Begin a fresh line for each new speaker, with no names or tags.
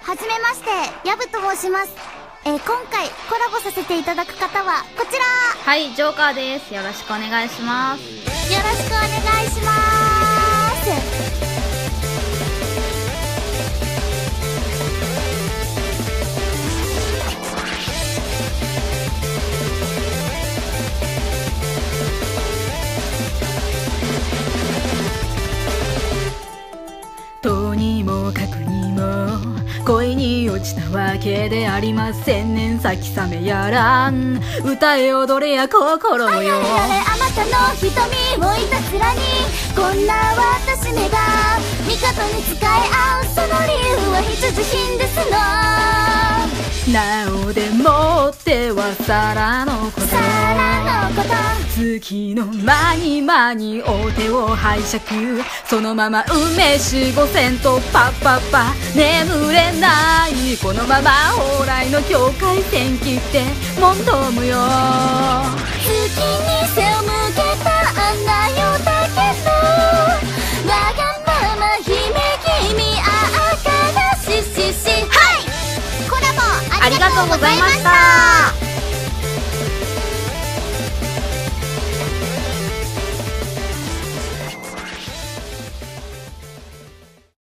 はじめまして、ヤブと申します。今回コラボさせていただく方はこちら。
はい、ジョーカーです。よろしくお願いします。
よろしくお願いします。
とにもかくにも恋に落ちたわけでありませんねん。咲き雨やらん歌え踊れや心よ。
あれあれあまたの瞳をいたずらにこんな私めが味方に使い合うその理由は必需品ですの。
なおでもっては皿のこと月の間に間に大手を拝借そのまま梅酒5000とパッパッパ眠れないこのまま往来の境界線切ってもんとむよ。
月に背を向けたあんなよだけどわがまま姫君ああからししし。はい、コラボありがとうございました。